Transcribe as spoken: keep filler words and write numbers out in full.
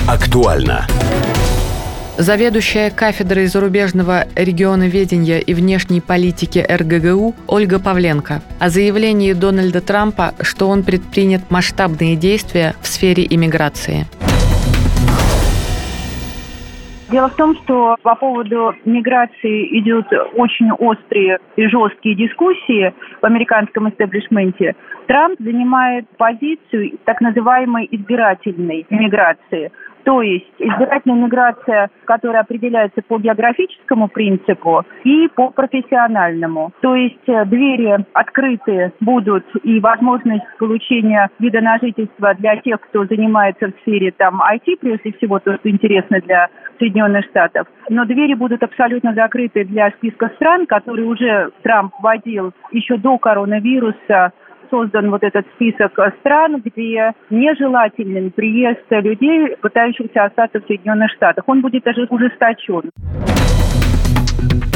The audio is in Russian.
Актуально. Заведующая кафедрой зарубежного регионоведения и внешней политики эр гэ гэ у Ольга Павленко о заявлении Дональда Трампа, что он предпринят масштабные действия в сфере иммиграции. Дело в том, что по поводу миграции идут очень острые и жесткие дискуссии в американском истеблишменте. Трамп занимает позицию так называемой избирательной миграции. То есть избирательная миграция, которая определяется по географическому принципу и по профессиональному. То есть двери открыты будут и возможность получения вида на жительство для тех, кто занимается в сфере там ай ти, прежде всего, то, что интересно для Соединенных Штатов. Но двери будут абсолютно закрыты для списка стран, которые уже Трамп вводил еще до коронавируса. Создан вот этот список стран, где нежелателен приезд людей, пытающихся остаться в Соединенных Штатах. Он будет даже ужесточен.